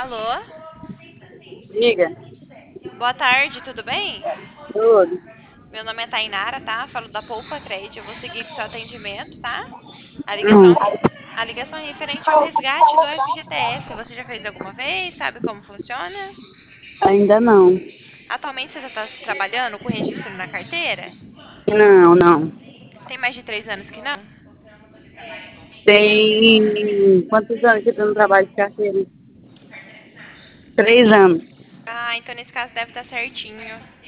Alô? Diga. Boa tarde, tudo bem? Tudo. Meu nome é Tainara, tá? Falo da Poupa Trade. Eu vou seguir com seu atendimento, tá? A ligação, Hum, a ligação é referente ao resgate do FGTS. Você já fez alguma vez? Sabe como funciona? ainda não. Atualmente você está trabalhando com registro na carteira? Não, não. Tem mais de 3 anos que não? Tem quantos anos que tu não trabalha de carteira? 3 anos. Ah, então nesse caso deve estar certinho.